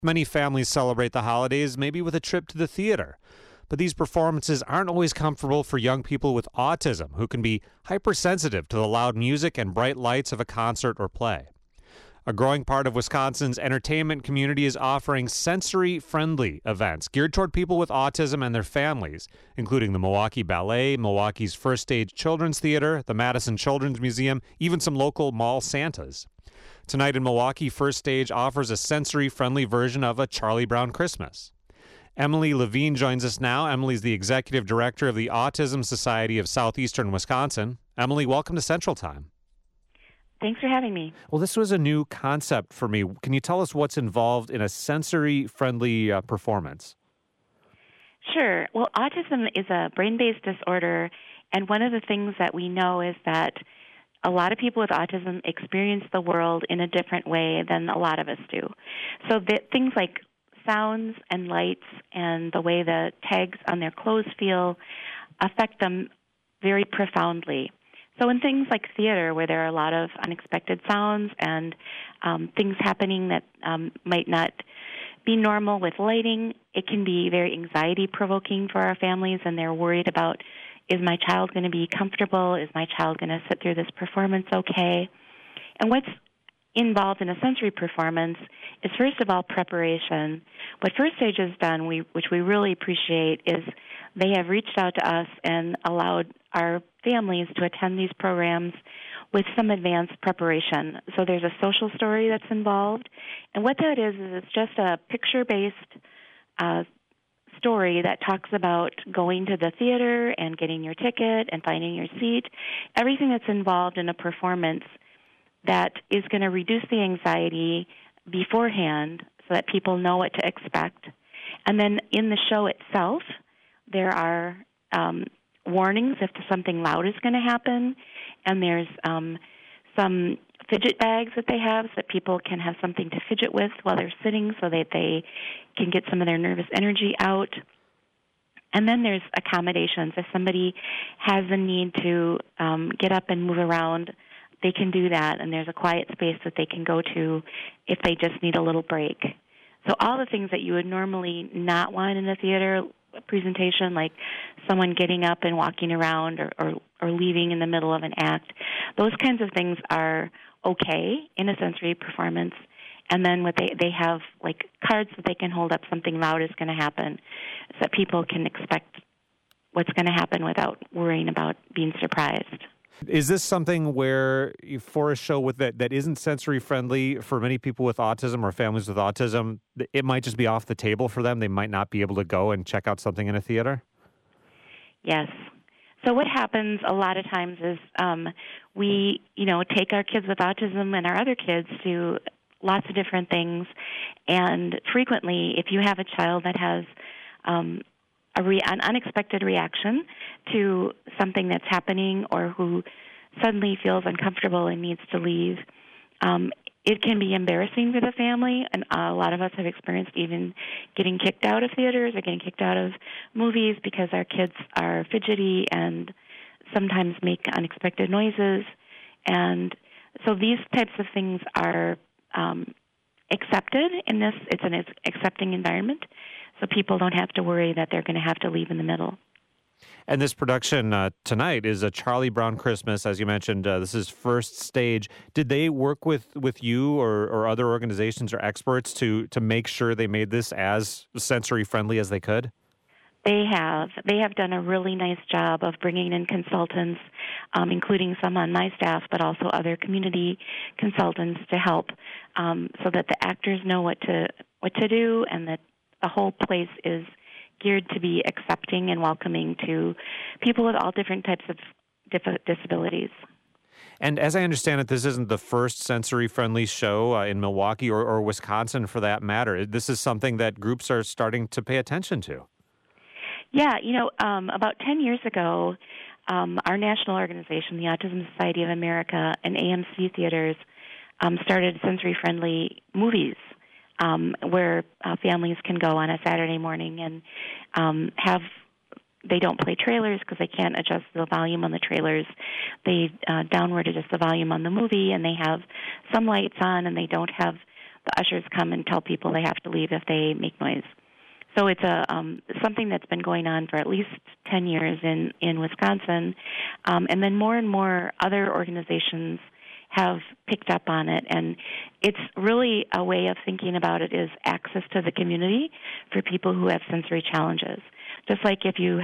Many families celebrate the holidays maybe with a trip to the theater. But these performances aren't always comfortable for young people with autism who can be hypersensitive to the loud music and bright lights of a concert or play. A growing part of Wisconsin's entertainment community is offering sensory-friendly events geared toward people with autism and their families, including the Milwaukee Ballet, Milwaukee's First Stage Children's Theater, the Madison Children's Museum, even some local mall Santas. Tonight in Milwaukee, First Stage offers a sensory-friendly version of A Charlie Brown Christmas. Emily Levine joins us now. Emily's the executive director of the Autism Society of Southeastern Wisconsin. Emily, welcome to Central Time. Thanks for having me. Well, this was a new concept for me. Can you tell us what's involved in a sensory-friendly performance? Sure. Well, autism is a brain-based disorder, and one of the things that we know is that a lot of people with autism experience the world in a different way than a lot of us do. So things like sounds and lights and the way the tags on their clothes feel affect them very profoundly. So in things like theater, where there are a lot of unexpected sounds and things happening that might not be normal with lighting, it can be very anxiety-provoking for our families, and they're worried about, is my child going to be comfortable? Is my child going to sit through this performance okay? And what's involved in a sensory performance is, first of all, preparation. What First Stage has done, which we really appreciate, is they have reached out to us and allowed our families to attend these programs with some advanced preparation. So there's a social story that's involved. And what that is it's just a picture-based story that talks about going to the theater and getting your ticket and finding your seat, everything that's involved in a performance that is going to reduce the anxiety beforehand so that people know what to expect. And then in the show itself, there are warnings if something loud is going to happen, and there's some fidget bags that they have so that people can have something to fidget with while they're sitting so that they can get some of their nervous energy out. And then there's accommodations. If somebody has a need to get up and move around, they can do that, and there's a quiet space that they can go to if they just need a little break. So all the things that you would normally not want in a theater presentation, like someone getting up and walking around or leaving in the middle of an act, those kinds of things are okay in a sensory performance. And then what they have, like cards that they can hold up, something loud is going to happen, so that people can expect what's going to happen without worrying about being surprised. Is this something where, for a show with that isn't sensory-friendly for many people with autism or families with autism, it might just be off the table for them? They might not be able to go and check out something in a theater? Yes. So what happens a lot of times is we, take our kids with autism and our other kids to lots of different things, and frequently, if you have a child that has an unexpected reaction to something that's happening or who suddenly feels uncomfortable and needs to leave, it can be embarrassing for the family, and a lot of us have experienced even getting kicked out of theaters or getting kicked out of movies because our kids are fidgety and sometimes make unexpected noises. And so these types of things are accepted in this. It's an accepting environment, so people don't have to worry that they're going to have to leave in the middle. And this production tonight is A Charlie Brown Christmas. As you mentioned, this is First Stage. Did they work with you or other organizations or experts to make sure they made this as sensory-friendly as they could? They have. They have done a really nice job of bringing in consultants, including some on my staff, but also other community consultants to help so that the actors know what to do, and that the whole place is geared to be accepting and welcoming to people with all different types of disabilities. And as I understand it, this isn't the first sensory-friendly show in Milwaukee or Wisconsin for that matter. This is something that groups are starting to pay attention to. Yeah, about 10 years ago, our national organization, the Autism Society of America, and AMC Theaters started sensory-friendly movies where families can go on a Saturday morning and they don't play trailers because they can't adjust the volume on the trailers. They downward adjust the volume on the movie, and they have some lights on, and they don't have the ushers come and tell people they have to leave if they make noise. So it's something that's been going on for at least 10 years in Wisconsin, and then more and more other organizations have picked up on it, and it's really a way of thinking about it is access to the community for people who have sensory challenges. Just like if you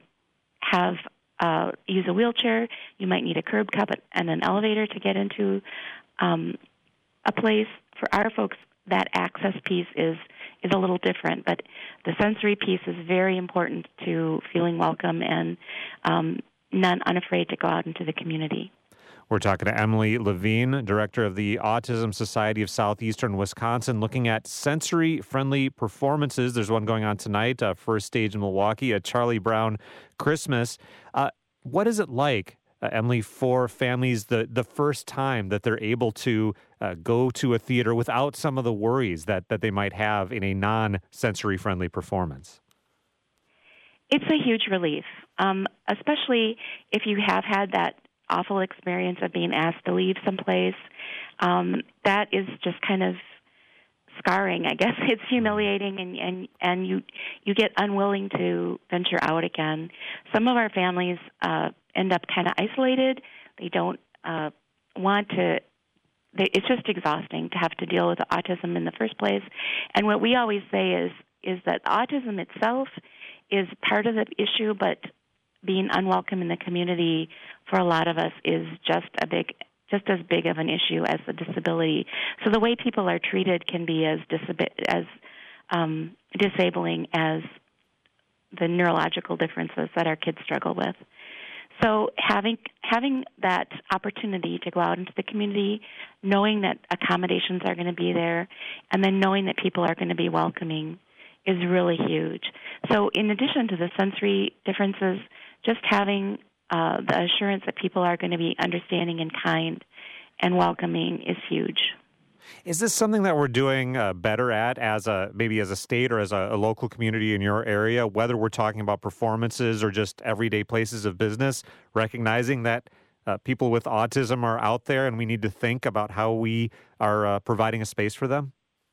use a wheelchair, you might need a curb cut and an elevator to get into a place. For our folks, that access piece is a little different, but the sensory piece is very important to feeling welcome and not unafraid to go out into the community. We're talking to Emily Levine, director of the Autism Society of Southeastern Wisconsin, looking at sensory-friendly performances. There's one going on tonight, first stage in Milwaukee, a Charlie Brown Christmas. What is it like, Emily, for families the first time that they're able to go to a theater without some of the worries that they might have in a non-sensory friendly performance? It's a huge relief, especially if you have had that awful experience of being asked to leave someplace. That is just kind of scarring, I guess. It's humiliating, and you get unwilling to venture out again. Some of our families end up kind of isolated. They don't want to. It's just exhausting to have to deal with autism in the first place. And what we always say is that autism itself is part of the issue, but being unwelcome in the community for a lot of us is just as big of an issue as the disability. So the way people are treated can be as disabling as the neurological differences that our kids struggle with. So having that opportunity to go out into the community, knowing that accommodations are going to be there, and then knowing that people are going to be welcoming is really huge. So in addition to the sensory differences, just having the assurance that people are going to be understanding and kind and welcoming is huge. Is this something that we're doing better at maybe as a state or as a local community in your area, whether we're talking about performances or just everyday places of business, recognizing that people with autism are out there and we need to think about how we are providing a space for them?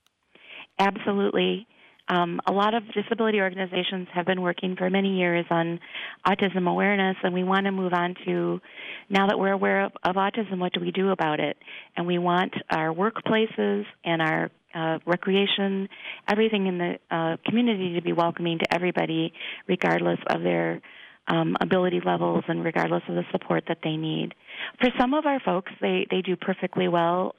Absolutely. A lot of disability organizations have been working for many years on autism awareness, and we want to move on to, now that we're aware of autism, what do we do about it? And we want our workplaces and our recreation, everything in the community to be welcoming to everybody, regardless of their ability levels and regardless of the support that they need. For some of our folks, they do perfectly well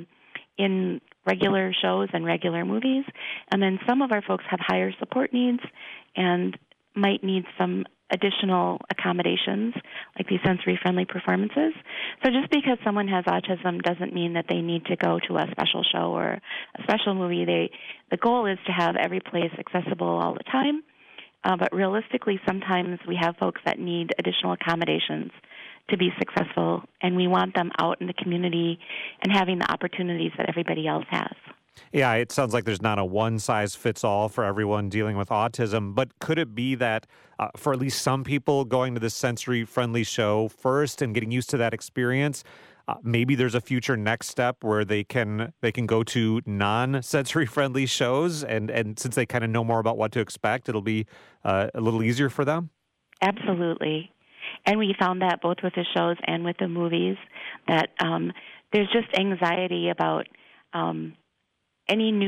in regular shows and regular movies, and then some of our folks have higher support needs and might need some additional accommodations, like these sensory-friendly performances. So just because someone has autism doesn't mean that they need to go to a special show or a special movie. The goal is to have every place accessible all the time, but realistically, sometimes we have folks that need additional accommodations to be successful, and we want them out in the community and having the opportunities that everybody else has. Yeah, it sounds like there's not a one-size-fits-all for everyone dealing with autism, but could it be that for at least some people going to this sensory-friendly show first and getting used to that experience, maybe there's a future next step where they can go to non-sensory-friendly shows, and since they kind of know more about what to expect, it'll be a little easier for them? Absolutely. And we found that both with the shows and with the movies, that there's just anxiety about anything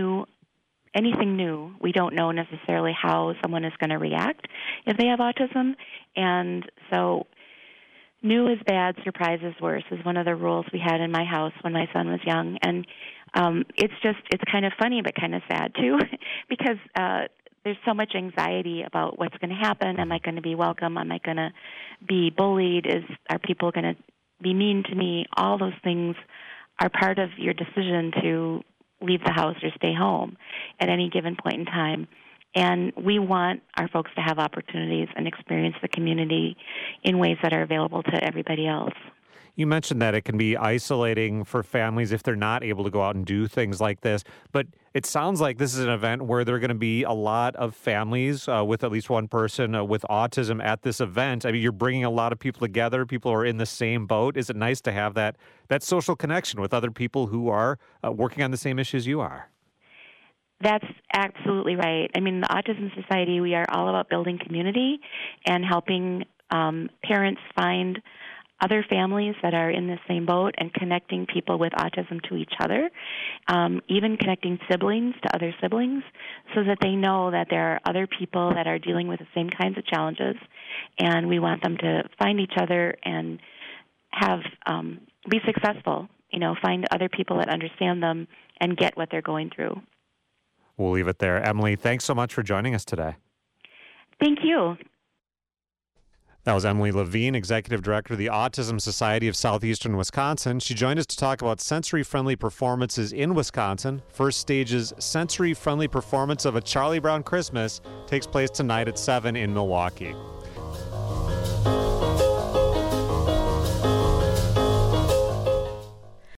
new. We don't know necessarily how someone is going to react if they have autism. And so new is bad, surprise is worse is one of the rules we had in my house when my son was young. And it's kind of funny but kind of sad, too, because there's so much anxiety about what's going to happen. Am I going to be welcome? Am I going to be bullied? Are people going to be mean to me? All those things are part of your decision to leave the house or stay home at any given point in time. And we want our folks to have opportunities and experience the community in ways that are available to everybody else. You mentioned that it can be isolating for families if they're not able to go out and do things like this, but it sounds like this is an event where there are going to be a lot of families with at least one person with autism at this event. I mean, you're bringing a lot of people together. People are in the same boat. Is it nice to have that social connection with other people who are working on the same issues you are? That's absolutely right. I mean, the Autism Society, we are all about building community and helping parents find other families that are in the same boat and connecting people with autism to each other, even connecting siblings to other siblings so that they know that there are other people that are dealing with the same kinds of challenges, and we want them to find each other and have be successful, find other people that understand them and get what they're going through. We'll leave it there. Emily, thanks so much for joining us today. Thank you. That was Emily Levine, Executive Director of the Autism Society of Southeastern Wisconsin. She joined us to talk about sensory-friendly performances in Wisconsin. First Stage's sensory-friendly performance of A Charlie Brown Christmas takes place tonight at 7 in Milwaukee.